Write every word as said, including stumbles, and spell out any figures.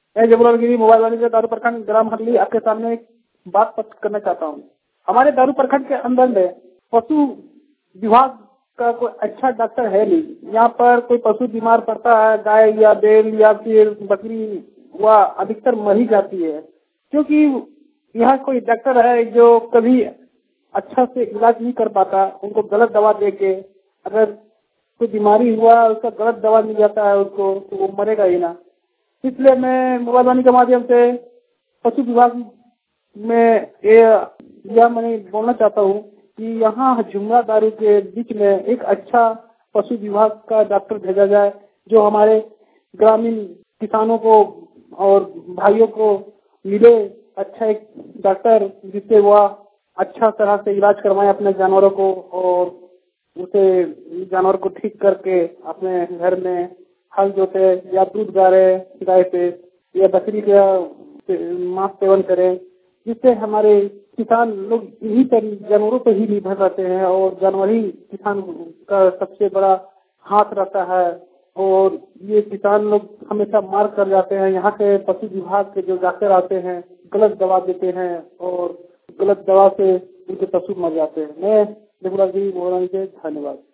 मैं जबुलाल गिरी मोबाइल वाली से दारू प्रखंड ग्राम हरली आपके सामने एक बात स्पष्ट करना चाहता हूँ। हमारे दारू प्रखंड के अंदर में पशु विभाग का कोई अच्छा डॉक्टर है नहीं। यहाँ पर कोई पशु बीमार पड़ता है, गाय या बैल या फिर बकरी, वह अधिकतर मर ही जाती है, क्योंकि यहाँ कोई डॉक्टर है जो कभी अच्छा से इलाज नहीं कर पाता। उनको गलत दवा दे के अगर कोई बीमारी हुआ, उसका गलत दवा मिल जाता है उसको, तो वो मरेगा ही ना। इसलिए मैं मोबाइल वाणी के माध्यम से पशु विभाग में यह मैंने बोलना चाहता हूँ कि यहाँ जुमरा दारू के बीच में एक अच्छा पशु विभाग का डॉक्टर भेजा जाए, जो हमारे ग्रामीण किसानों को और भाइयों को मिले अच्छा एक डॉक्टर, जिससे वह अच्छा तरह से इलाज करवाए अपने जानवरों को और उसे जानवर को ठीक करके अपने घर में हल जोते या दूध गारे गाय से या बकरी का मांस सेवन करें, जिससे हमारे किसान लोग इन्हीं पर जानवरों पर ही निर्भर रहते हैं और जानवर ही किसान का सबसे बड़ा हाथ रहता है। और ये किसान लोग हमेशा मार कर जाते हैं। यहाँ के पशु विभाग के जो डॉक्टर आते हैं गलत दवा देते हैं और गलत दवा से उनके पशु मर जाते हैं। मैं जबुलाल गिरी मोबाइल से धन्यवाद।